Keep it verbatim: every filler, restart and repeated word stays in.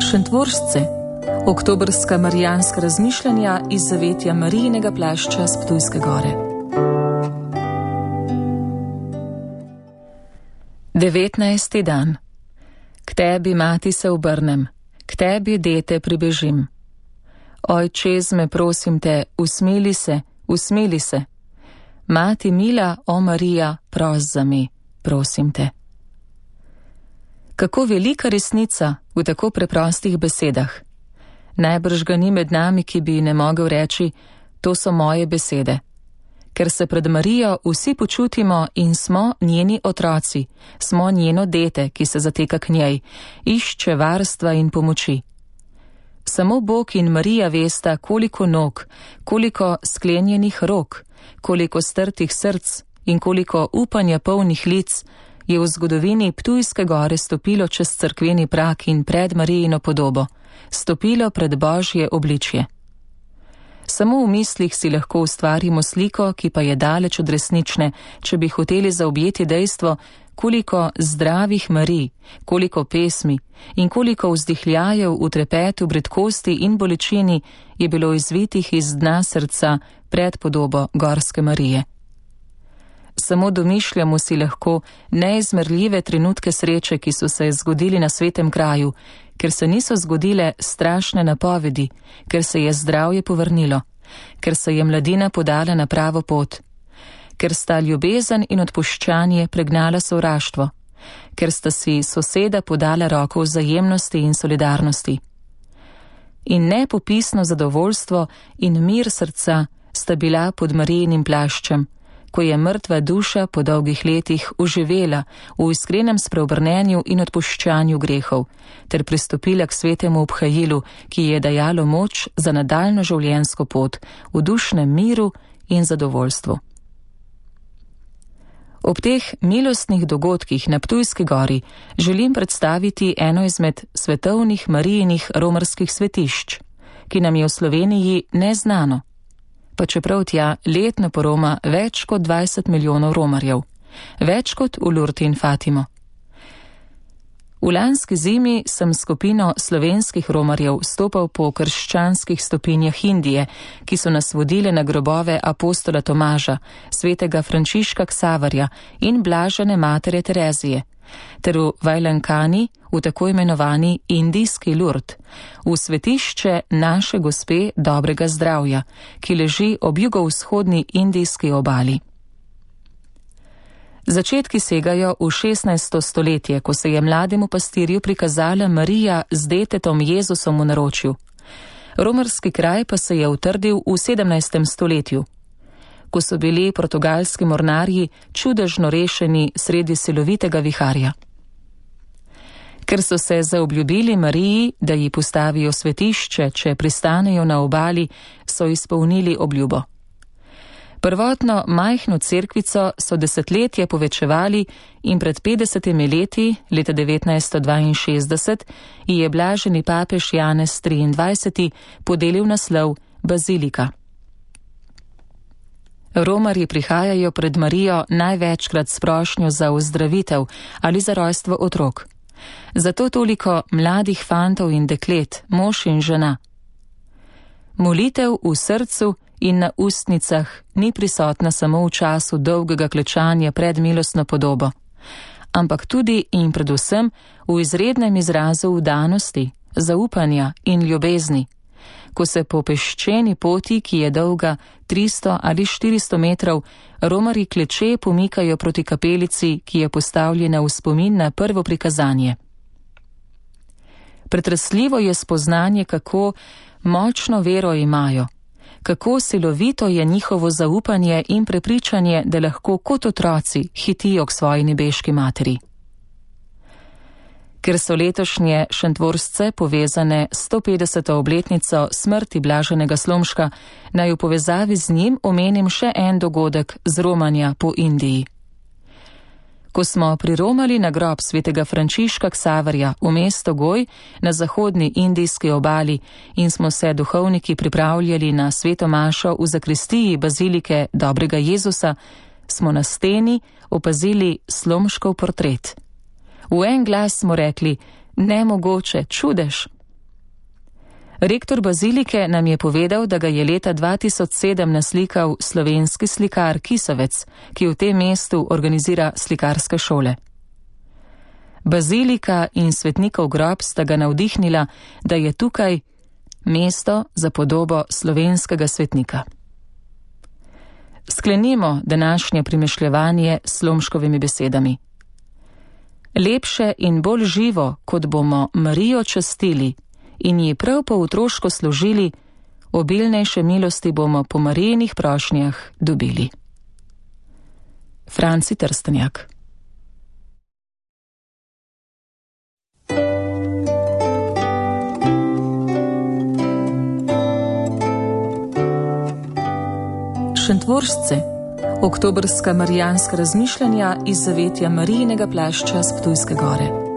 Šentvoržce, oktobrska marijanska razmišljanja iz zavetja Marijinega plašča s Ptujske gore. Devetnajsti dan. K tebi, mati, se obrnem, k tebi, dete, pribežim. Ojče, me prosim te, usmili se, usmili se. Mati mila, o Marija, pros za me, prosim te. Kako velika resnica v tako preprostih besedah. Najbrž ga ni med nami, ki bi ne mogel reči, to so moje besede. Ker se pred Marijo vsi počutimo in smo njeni otroci, smo njeno dete, ki se zateka k njej, išče varstva in pomoči. Samo Bog in Marija vesta, koliko nog, koliko sklenjenih rok, koliko strtih src in koliko upanja polnih lic je v zgodovini Ptujske gore stopilo čez cerkveni prak in pred Marijino podobo, stopilo pred Božje obličje. Samo v mislih si lahko ustvarimo sliko, ki pa je daleč od resnične, če bi hoteli zaobjeti dejstvo, koliko zdravih Marij, koliko pesmi in koliko vzdihljajev v trepetu, bridkosti in bolečini je bilo izvitih iz dna srca pred podobo Gorske Marije. Samo domišljamo si lahko neizmerljive trenutke sreče, ki so se zgodili na svetem kraju, ker se niso zgodile strašne napovedi, ker se je zdravje povrnilo, ker se je mladina podala na pravo pot, ker sta ljubezen in odpuščanje pregnala sovraštvo, ker sta si soseda podala roko vzajemnosti in solidarnosti. In nepopisno zadovoljstvo in mir srca sta bila pod Marijinim plaščem, ko je mrtva duša po dolgih letih oživela v iskrenem spreobrnenju in odpuščanju grehov, ter pristopila k svetemu obhajilu, ki je dajalo moč za nadaljno življenjsko pot v dušnem miru in zadovoljstvu. Ob teh milostnih dogodkih na Ptujski gori želim predstaviti eno izmed svetovnih Marijinih romarskih svetišč, ki nam je v Sloveniji neznano, pa čeprav tja letno poroma več kot dvajset milijonov romarjev, več kot v Lurdi in Fatimo. V lanski zimi sem skupino slovenskih romarjev stopal po krščanskih stopinjah Indije, ki so nas vodile na grobove apostola Tomaža, svetega Frančiška Ksaverja in blažene matere Terezije, ter v Vajlankani, v tako imenovani indijski Lurd, v svetišče naše gospe dobrega zdravja, ki leži ob jugovzhodni indijski obali. Začetki segajo v šestnajsto stoletje, ko se je mlademu pastirju prikazala Marija z detetom Jezusom v naročju. Romarski kraj pa se je utrdil v sedemnajstem stoletju, ko so bili portugalski mornarji čudežno rešeni sredi silovitega viharja. Ker so se zaobljubili Mariji, da ji postavijo svetišče, če pristanejo na obali, so izpolnili obljubo. Prvotno majhno cerkvico so desetletje povečevali in pred petdesetimi leti, leta devetnajststo dvainšestdeset, ji je blaženi papež Janez triindvajseti podelil naslov bazilika. Romarji prihajajo pred Marijo največkrat s prošnjo za ozdravitev ali za rojstvo otrok. Zato toliko mladih fantov in deklet, mož in žena. Molitev v srcu in na ustnicah ni prisotna samo v času dolgega klečanja pred milostno podobo, ampak tudi in predvsem v izrednem izrazu vdanosti, zaupanja in ljubezni, ko se po peščeni poti, ki je dolga tristo ali štiristo metrov, romarji kleče pomikajo proti kapelici, ki je postavljena v spomin na prvo prikazanje. Pretresljivo je spoznanje, kako močno vero imajo, kako silovito je njihovo zaupanje in prepričanje, da lahko kot otroci hitijo k svoji nebeški materi. Ker so letošnje Šentvoržce povezane s sto petdeseto obletnico smrti blaženega Slomška, naj v povezavi z njim omenim še en dogodek z romanja po Indiji. Ko smo priromali na grob svetega Frančiška Ksaverja v mesto Goj na zahodni indijski obali in smo se duhovniki pripravljali na sveto mašo v zakristiji bazilike dobrega Jezusa, smo na steni opazili Slomškov portret. V en glas smo rekli, nemogoče, čudež. Rektor bazilike nam je povedal, da ga je leta dva tisoč sedem naslikal slovenski slikar Kisovec, ki v tem mestu organizira slikarske šole. Bazilika in svetnikov grob sta ga navdihnila, da je tukaj mesto za podobo slovenskega svetnika. Sklenimo današnje premišljevanje s Slomškovimi besedami. Lepše in bolj živo, kot bomo Marijo častili in ji prav po otroško služili, obilnejše milosti bomo po Marijinih prošnjah dobili. Franci Trstenjak. Šentvoržce, oktobrska marijanska razmišljanja iz zavetja Marijinega plašča s Ptujske gore.